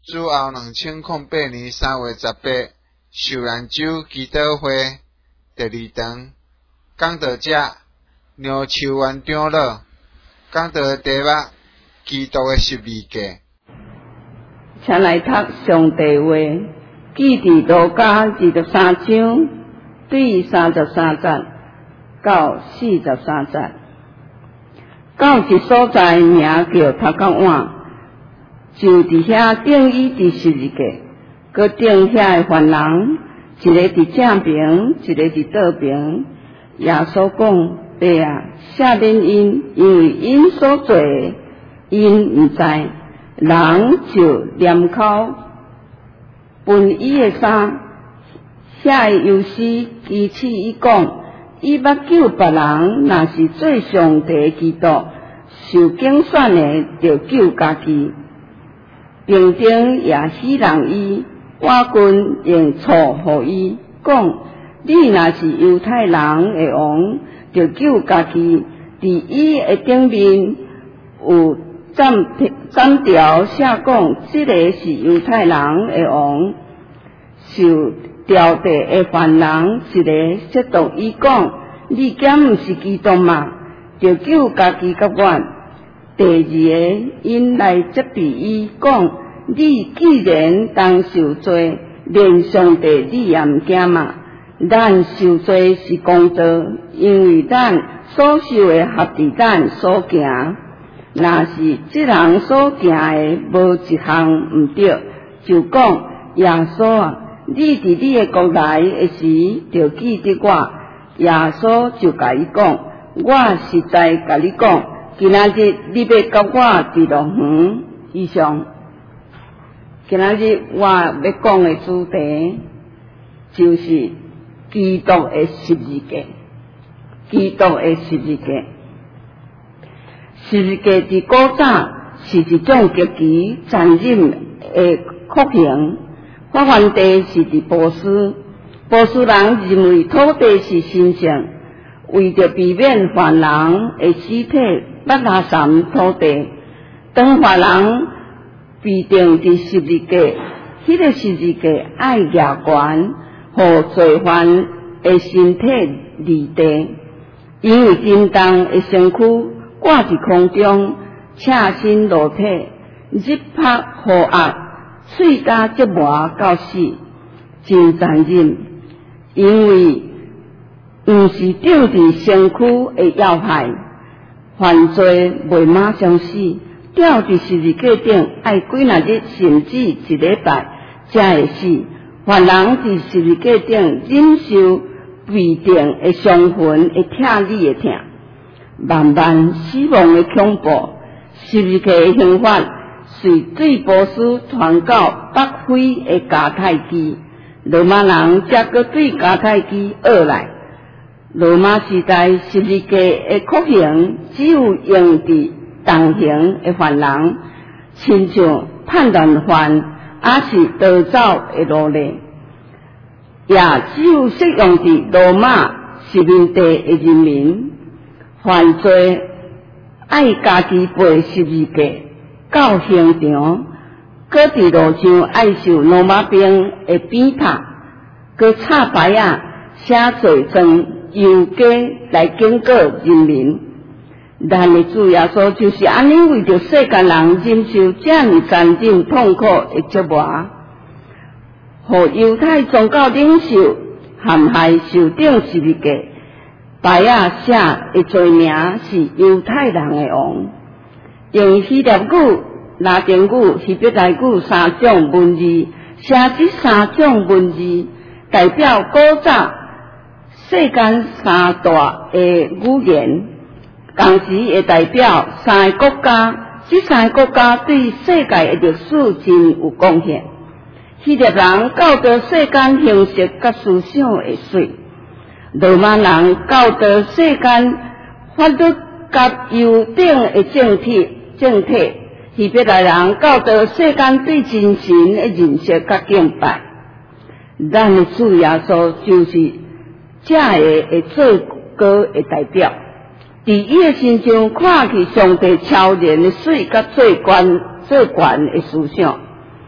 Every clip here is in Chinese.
主后2008年3月18，秀兰州基督会第2堂讲道者廖秋元长老讲道的题目：基督的12架。 请来读上帝话，记伫路加23章第33节到43节。到一所在名叫头壳湾，就伫遐钉伊伫12架，佮钉遐的犯人，一个伫正边，一个伫倒边。耶稣讲：爸啊，赦免因，因为因所做的，因毋知。人就念口分伊的衫，遐的犹司支持伊讲：伊捌救别人，若是做上帝的基督，受拣选的就救家己。兵丁也死人伊，我军用错互伊，讲：你若是犹太人的王，就救家己。伫伊的顶面有斩条写讲，这个是犹太人的王。受调查的犯人一个説道伊讲：你敢毋是基督嘛？就救家己甲阮。第二个因来责备伊讲：你既然当受罪，连上帝你也毋惊嘛？咱受罪是公道，因为咱所受的合伫咱所行。若是这人所行的无一项毋对，就讲：耶稣啊，你伫你的国来的时，就记得我。耶稣就甲伊讲：我实在甲你讲，今仔日你要甲我伫乐园。以上，今仔日我要讲的主题就是基督的12架。基督的12架。12架伫古早是一种极其残忍的酷刑。法官地是伫波斯人认为土地是神圣，为着避免犯人的尸体捌拉散土地，当犯人被钉伫12架，迄个12架爱压悬，互罪犯的身体离地，因为震动的身躯挂伫空中，赤身裸体，日拍雨压，喙甲折磨到死，真残忍。因为毋是钉伫身躯的要害，犯罪未马上死，吊伫12架顶爱几若日，甚至1礼拜才会死。犯人伫12架顶忍受被钉的伤痕的疼你的疼，慢慢死亡的恐怖。12架的刑法随对波斯传到北非的迦太基，罗马人才搁对迦太基学来。罗马时代12架的酷刑只有用伫重刑的犯人，亲像叛乱犯，也是逃走的奴隶，也只有适用伫罗马殖民地的人民。犯罪爱家己背12架到刑场，搁伫路上爱受罗马兵的鞭挞，搁插牌仔写罪状，游街来警告人民。咱的主耶稣就是安尼为着世间人忍受这么残忍痛苦的折磨，互犹太宗教领袖陷害受钉12架。牌仔写的罪名是犹太人的王，用希腊语、拉丁语、希伯来语3种文字写这3种文字，代表古早世间3大的语言，同时也代表3个国家。这3个国家对世界的历史真有贡献。希腊人教导世间形式甲思想的水。罗马人教导世间法律甲优等的政体，希伯来人教导世间对真神的认识甲敬拜。咱的主耶稣就是这个做歌的代表，伫伊的身上看去上帝超然的水甲最悬的思想。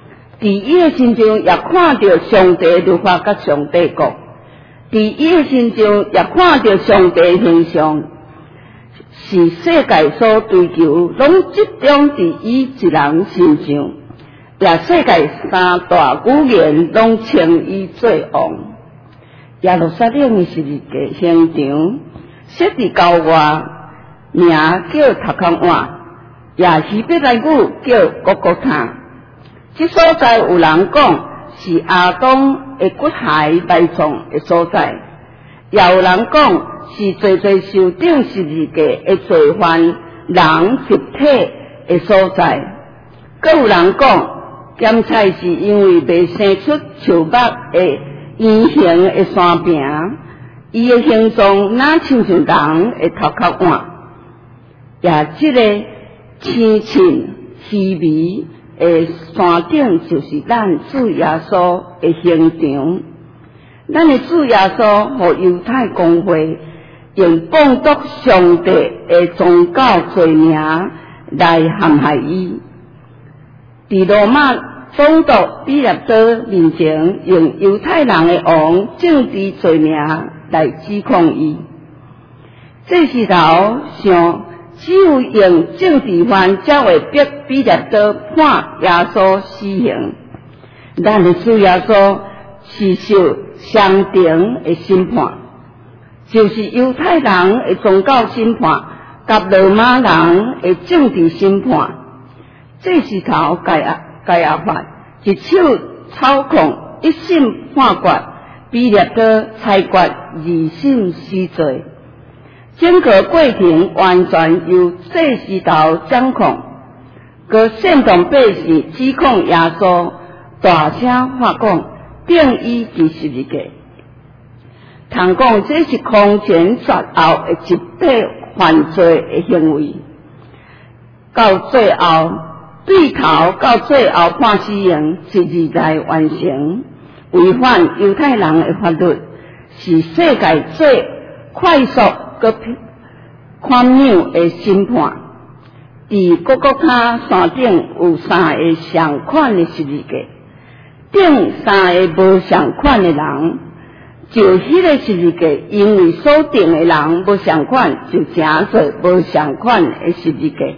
伊诶心中也看到上帝律法甲上帝国，伫伊诶心中也看到上帝形象，是世界所追求，拢集中伫伊一人身上。也世界三大语言拢称伊做王。耶路撒冷诶十字架刑场，设伫郊外，名叫头壳碗，也希伯来语叫各各他。即所在有人讲是亚当诶骨骸埋葬诶所在，也有人讲是最受顶十字架诶罪犯人集体诶所在，阁有人讲咸菜是因为未生出树木诶圆形诶山坪，伊诶形状哪像人诶头壳碗，也即个青青稀微诶山顶就是咱主耶稣诶形场。咱诶主耶稣互犹太公会用谤读上帝诶宗教罪名来陷害伊。伫罗马总督比勒多面前，用犹太人诶王政治罪名来指控伊。这时头想，只有用政治犯才会逼比勒多判耶稣死刑。咱诶主耶稣是受相同诶审判，就是犹太人诶宗教审判，甲罗马人诶政治审判。这时头该亚法一手操控，一审判决，比勒多裁决二审死罪。整个过程完全由这时头掌控，佮煽动百姓指控耶稣，大声发讲，定伊伫十字架。通讲这是空前绝后诶一体犯罪诶行为，到最后对头到最后判死刑是二代完成，违反犹太人诶法律，是世界最快速佮宽妙诶审判。伫各国他山顶有三个相款诶十字架，顶三个无相款诶人，就迄个十字架，因为所定诶人无相款，就成做无相款诶十字架。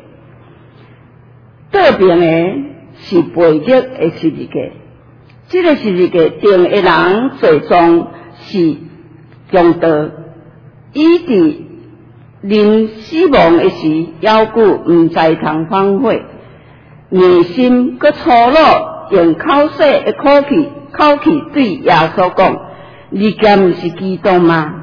对面诶是背逆诶十字架，这个十字架定诶人最终是强盗，伊伫临死亡诶时，犹顾毋知通反悔，内心佮粗鲁，用口舌诶口气对耶稣讲：你敢毋是基督吗？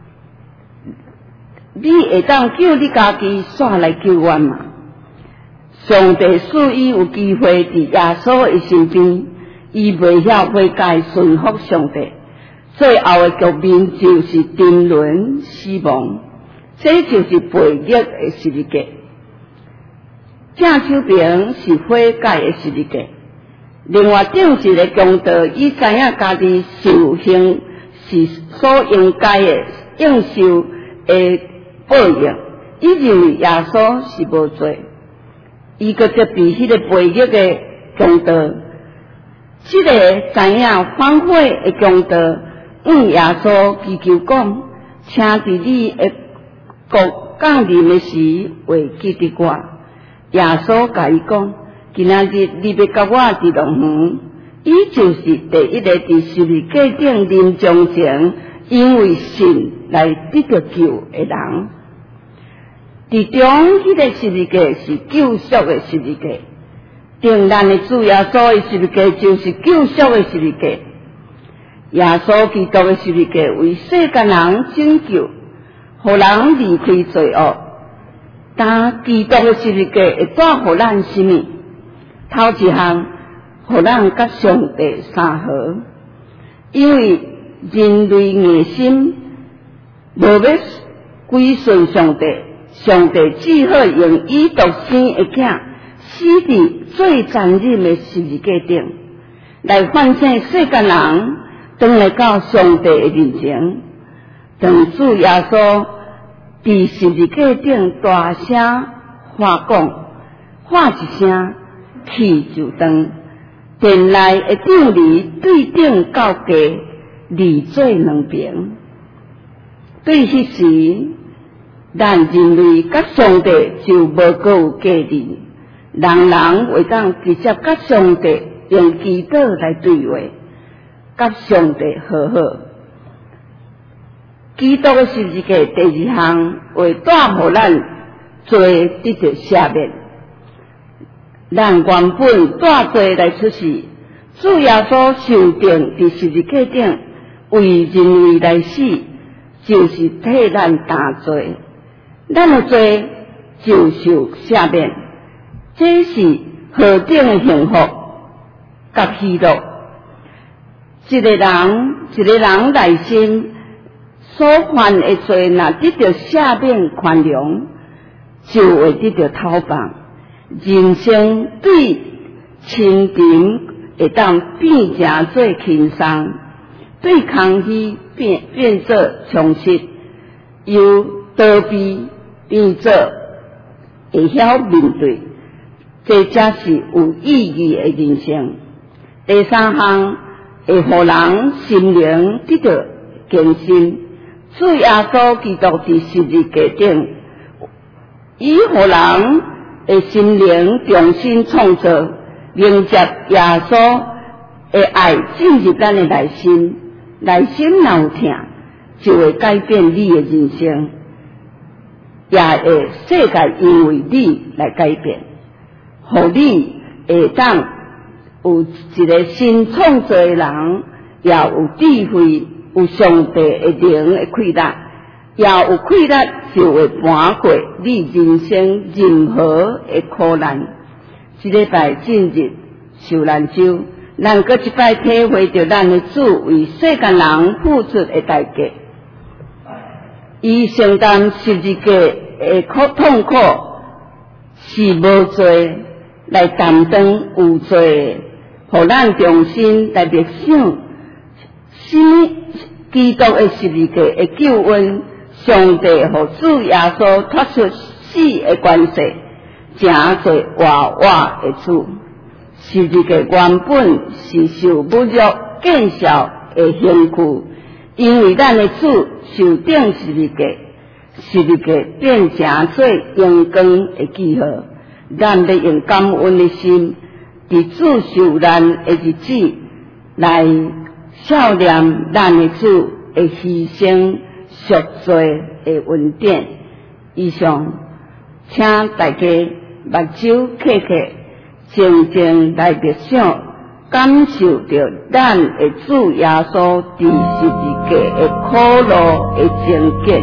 你会当救你家己煞来救阮吗？上帝赐伊有机会伫耶稣诶身边，伊袂晓悔改顺服上帝，最后诶局面就是沉沦死亡。这就是背逆诶十字架。正手边是悔改诶十字架，另外顶一个强盗，伊知影家己受刑是所应该诶应受诶报应，伊认为耶稣是无罪，伊搁责备迄个背逆诶强盗。这个知影反悔诶强盗，问耶稣祈求讲：请伫你诶国降临的时，会记得我。耶稣甲伊讲：今仔日你要甲我伫龙园，伊就是第一个伫十字架顶临终前，因为信来得到救的人。伫中迄个十字架是救赎的十字架，定咱的主耶稣的十字架就是救赎的十字架。耶稣基督的十字架为世间人拯救，互人离开罪恶。但基督的十字架会带互咱什么？头一项，互咱甲上帝相和，因为人类内心无要归顺上帝，上帝只好用伊独生的囝死伫最残忍的十字架顶，来唤醒世间人，转来到上帝的面前。当主耶稣伫十字架顶大声发讲，喊一声，气就断， 殿内的顶篱对顶到家，二做两边。对迄时，咱人类甲上帝就无阁有隔离，人人会当直接甲上帝用祈祷来对话，甲上帝和好。基督的十字架第二项为带互咱罪得到赦免。咱原本带罪来出世，主耶稣受定伫十字架顶，为人类来死，就是替咱担罪。咱的罪就受赦免，这是何等的幸福甲喜乐！一个人内心所犯的罪，若得到赦免宽容，就会得到讨放。人生对亲情会当变成做轻松，对空虚变做充实，由逃避变做会晓面对，这才是有意义的人生。第三项会互人心灵得到更新。主耶稣基督伫十字架顶，以互人的心灵重新创造，迎接耶稣的爱进入咱的内心，内心若有痛，就会改变你的人生，也会世界因为你来改变，互你会当有一个新创造的人，也有智慧。有上帝的灵的气力，也有气力就会搬过你人生任何的苦难。这礼拜进入受难周，咱搁一摆体会到咱的主为世间人付出的代价。伊承担十字架的痛苦，是无罪来担当有罪，互咱重新来默想。基督的十字架的救恩，上帝和主耶稣脱出死的关系，真侪活的主。十字架原本是受侮辱、见笑的刑具，因为咱的主受定十字架，十字架变成做阳光的记号。咱要用感恩的心，伫主受难的日子来孝念咱的主的牺牲赎罪的恩典。以上，请大家目睭闭闭，静静来默想，感受着咱的主耶稣伫十字架的苦路的情景。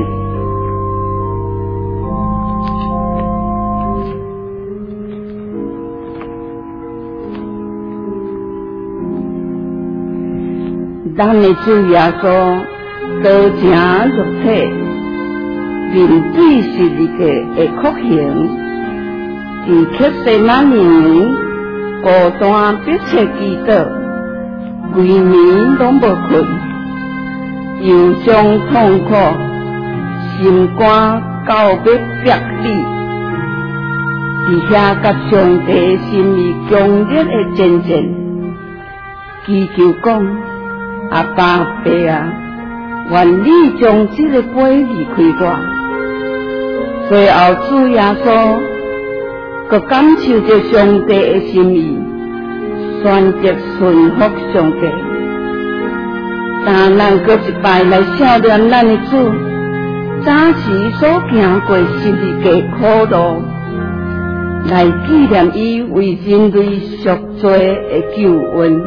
咱的主耶稣道成肉体，面对十字架的酷刑，伫克西马尼园孤单逼切祈祷，规暝拢无困，忧伤痛苦，心肝到要逼你，伫遐甲上帝心意强烈的见证，祈求讲。阿爸爸啊，愿你将这个杯离开我。最后主耶稣，佮感受着上帝的心意，选择顺服上帝。但咱佮一摆来孝念咱的主，早时所行过十字架苦路，来纪念伊为人类赎罪的救恩。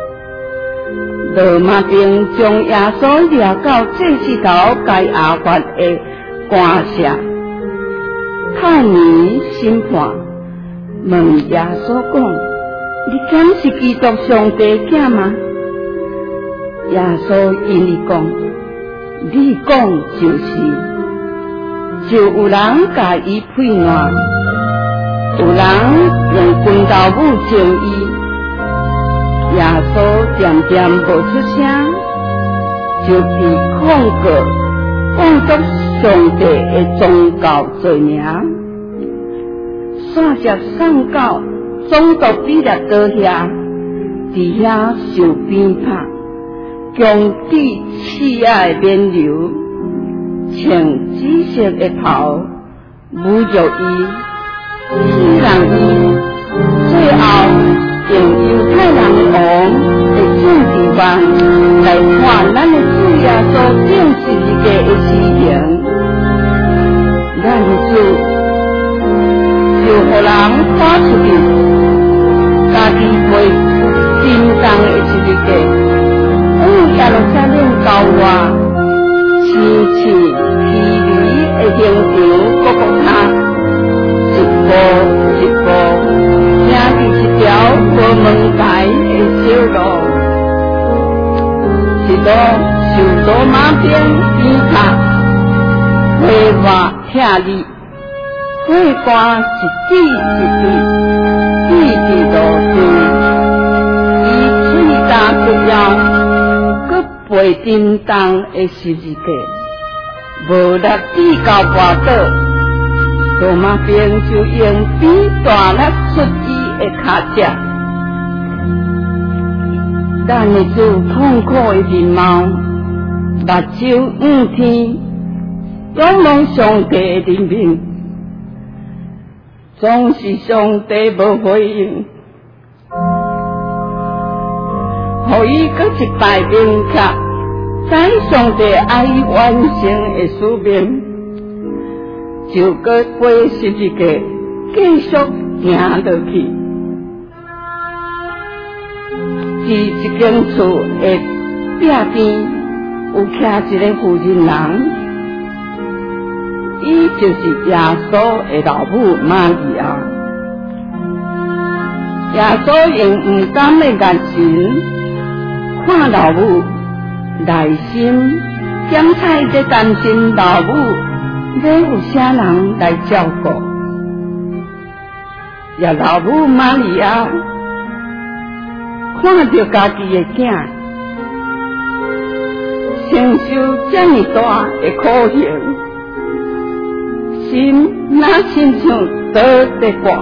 罗马兵将耶稣抓到这石头该亚法的官舍，太年审判，问耶稣讲：“你敢是基督上帝囝吗？”耶稣因伊讲：“你讲就是。”就有人甲伊配换，有人用拳头舞将伊。耶稣渐渐无出声，就被控告犯作上帝的宗教罪名，散接送到总督比勒刀下， 伫遐受鞭拍，强抵刺眼的面流，穿紫色的袍，侮辱伊，欺人伊，最后用犹太人王的政治犯来判咱的主耶稣定十字架的死刑。咱的主就予人看出去，家己背真重的十字架，耶路撒冷高外，青青凄厉的刑场，各各他一步一步，行伫一条无门牌的小路，一路受罗马兵鞭打，血肉疼你，血汗一滴一滴，滴滴落地，伊嘴大骨腰，搁背震动的十字架，无力抵到跋倒，罗马兵就用鞭大力出伊的脚趾。咱的主痛苦的面貌，目睭仰天，仰望上帝的怜悯，总是上帝无回应，予伊搁一摆明确，知上帝爱伊完成的使命，就搁背十字架继续行落去。伫一间厝的壁边有徛一个妇人人，伊就是耶稣的老母玛利亚。耶稣用唔甘的眼神看老母，内心检查在担心老母要有啥人来照顾。也老母玛利亚看到家己的囝承受这么大的苦刑，心哪亲像倒在挂，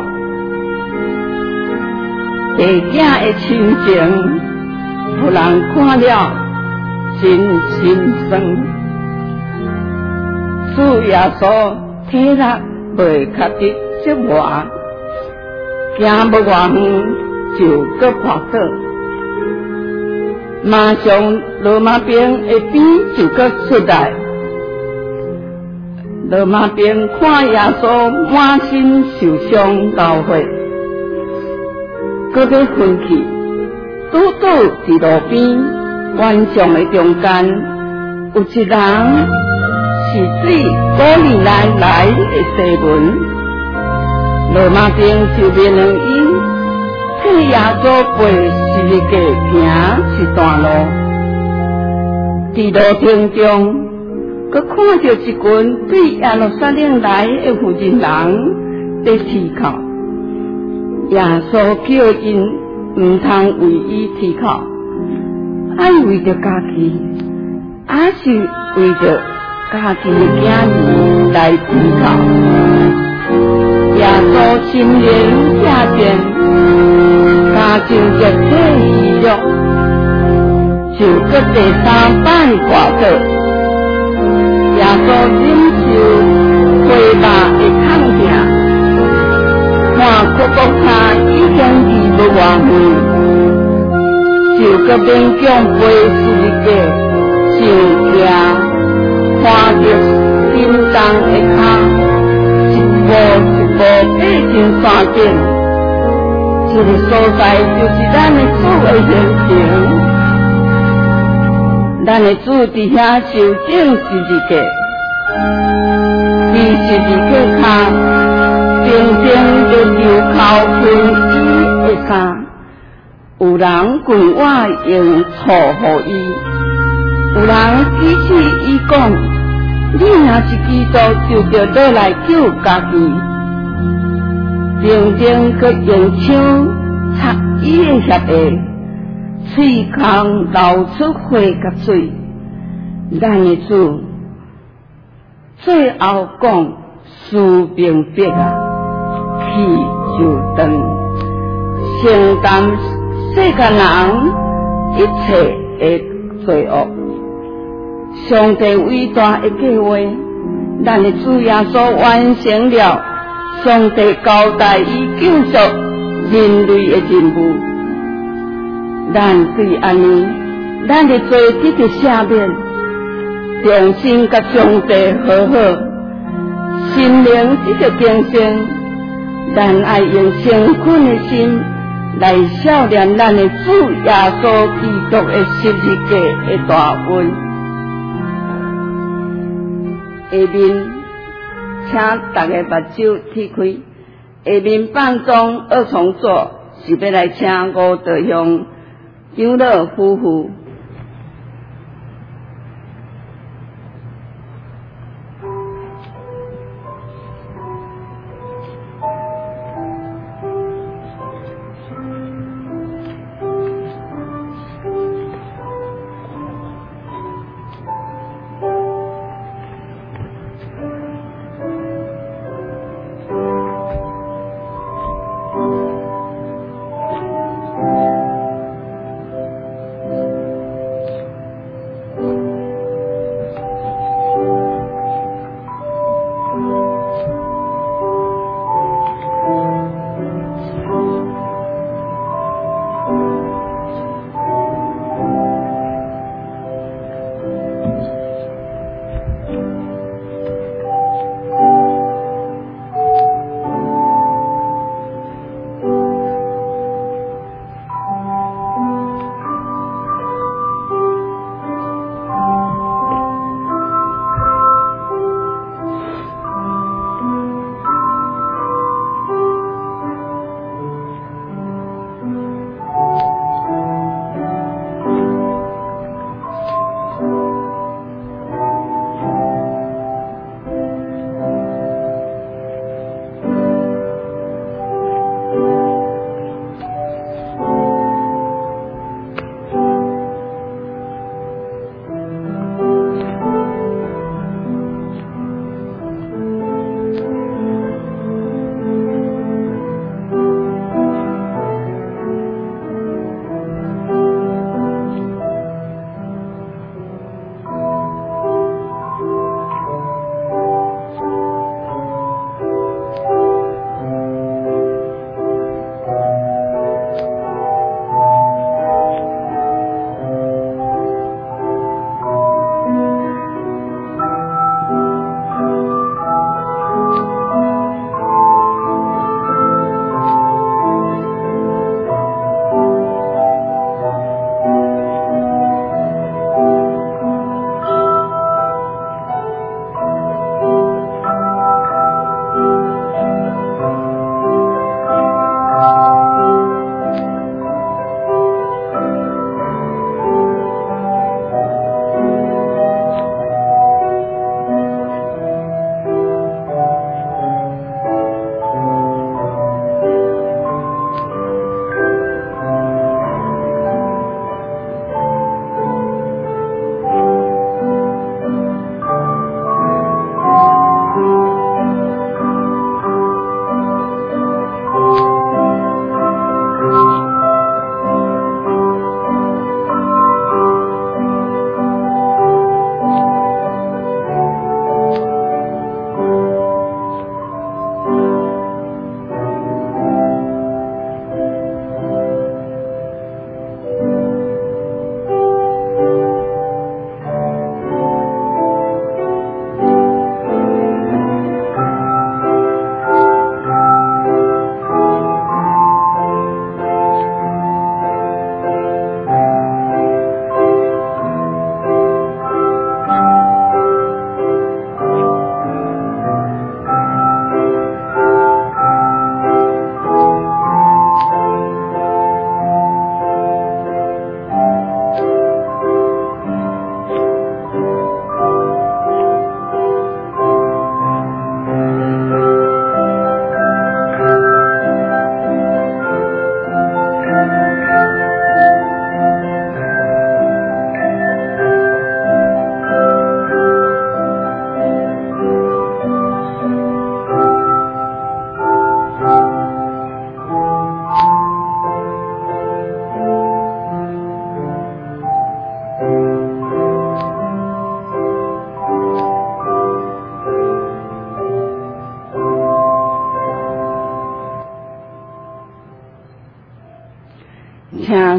弟囝的亲情，有人看了真心酸。主耶稣体力未确定即外，行不偌远就搁滑倒，马上罗马兵的鞭就搁出来。罗马兵看耶稣满身受伤流血，搁要昏去，拄倒伫路边悬墙的中间，有一人是对古年来的西门。罗马兵就命令伊替耶稣背十字架行一段路，伫路程中，佮看到一群对耶路撒冷来的妇人人在啼哭。耶稣叫因唔通为伊啼哭，爱为着家己，还是为着家己的囝儿来啼哭。耶稣心灵下见，加上肉体遗辱，就搁第三摆滑倒。耶稣忍受血肉的痛痛，看骨骨他已经离不偌远，就搁勉强背十字架上行，看着心重的脚，一步一步爬进山顶。这个所在就是咱的主的形象。咱的主伫遐受整十字架，伫十字架下静静就流口喷伊的衫，有人劝我用错予伊，有人举起伊讲，你若是基督，就着落来救家己。静静佮用枪插伊的血液，喙孔流出血甲水。咱的主最后讲使命必啊，去就断，承担世间人一切的罪恶。上帝伟大的计划，咱的主耶稣完成了上帝交代伊救赎人类的任务。咱对安尼，咱的罪得到赦免，重新甲上帝和好，心灵得到更新。咱爱用诚恳的心来孝念咱的主耶稣基督的十字架的大恩。下面，请大家目睭撇开。下面放纵二重奏是要来请吴德雄长老夫妇。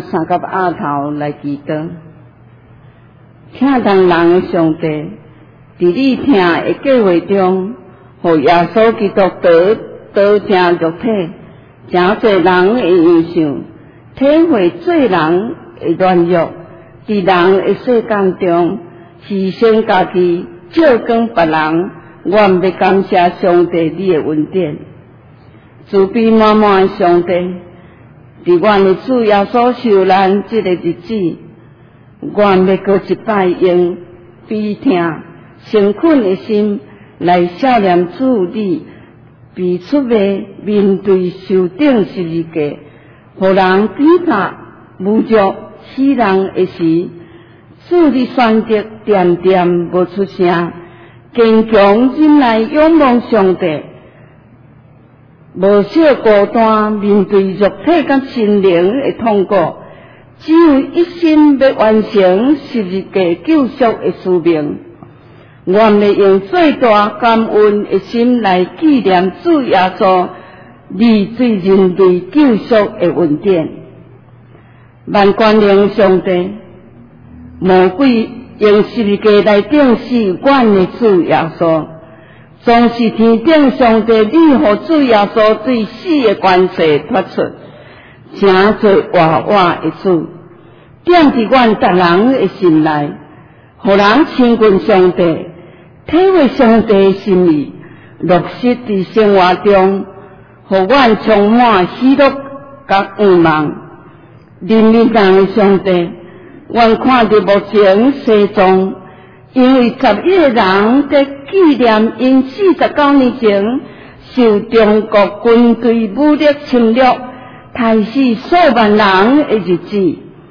三甲鸭头来祈祷，听当人的上帝，伫你听的计划中，互耶稣基督得成肉体，真侪人的印象，体会做人的软弱，伫人的世间中牺牲家己，照光别人，愿要感谢上帝你的恩典，慈悲满满的上帝。伫阮的主耶稣受难这个日子，阮要过一摆用悲痛、诚恳的心来孝念主你，被出卖面对受顶十字架，互人鞭打、侮辱、死人的时，主你选择点点无出声，坚强忍耐仰望上帝。无少孤单，面对肉体甲心灵的痛苦，只有一心要完成十字架救赎的使命。愿要用最大感恩的心来纪念主耶稣你对人类救赎的恩典。万光灵上帝，魔鬼用十字架来定死阮的主耶稣。总是天顶上帝，你互主耶稣对死的关系脱出，诚侪活活的主，点伫阮逐人的心内，互人亲近上帝，体会上帝的心意，落实伫生活中，互阮充满喜乐甲愿望。人人的上帝，阮看到目前世上，因为11个人在纪念因49年前受中国军队武力侵略、杀死数万人的日子。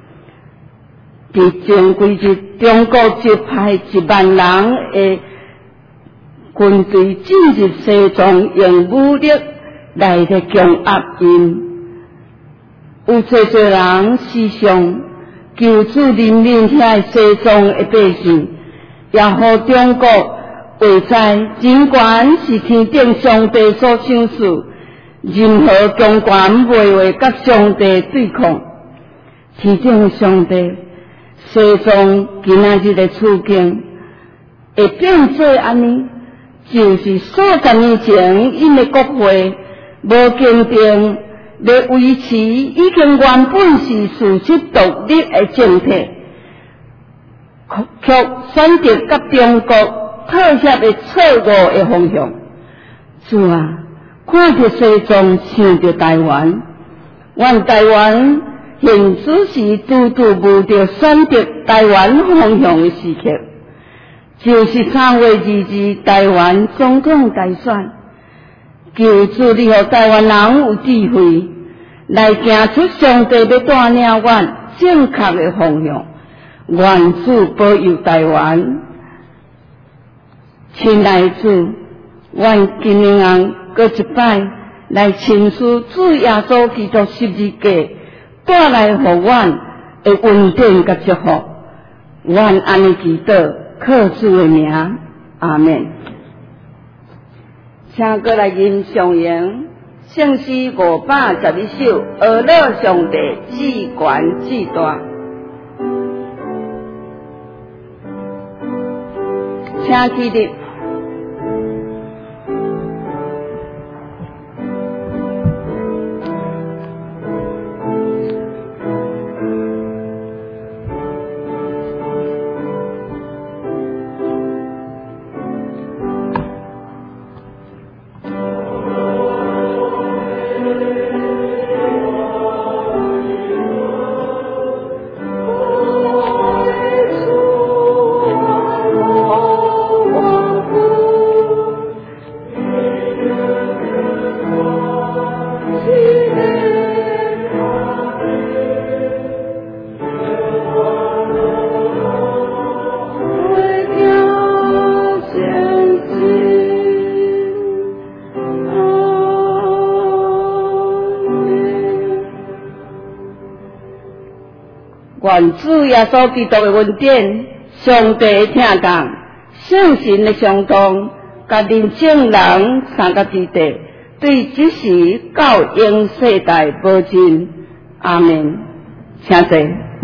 伫前几日，中国就派1万人的军队进入西藏，用武力来强压因。有侪人死伤，求助人民遐西藏的百姓。也互中国会知，尽管是天顶上帝所赏赐，任何强权袂话甲上帝对抗。天顶上帝，西藏今仔日的处境会变做安尼，就是数十年前因的国会无坚定，要维持已经原本是事实独立的政体。却选择甲中国妥协的错误的方向。主啊，看着西藏，想着台湾，阮台湾现只是拄无着选择台湾方向的时刻，就是3月22日台湾总统大选。求主你互台湾人有智慧，来行出上帝要带领阮正确的方向。愿主保佑台湾，亲爱主，愿今年过一摆来亲视主耶稣基督十字架，带来互阮的恩典甲祝福。愿安尼祈祷，靠主的名，阿们。请过来吟上言，圣诗511首，阿乐上帝至权至大。请起立。愿主耶稣基督的恩典、上帝的听讲、圣神的相通，甲人正人三个之地，对即时到永世代保证。阿们。 请坐。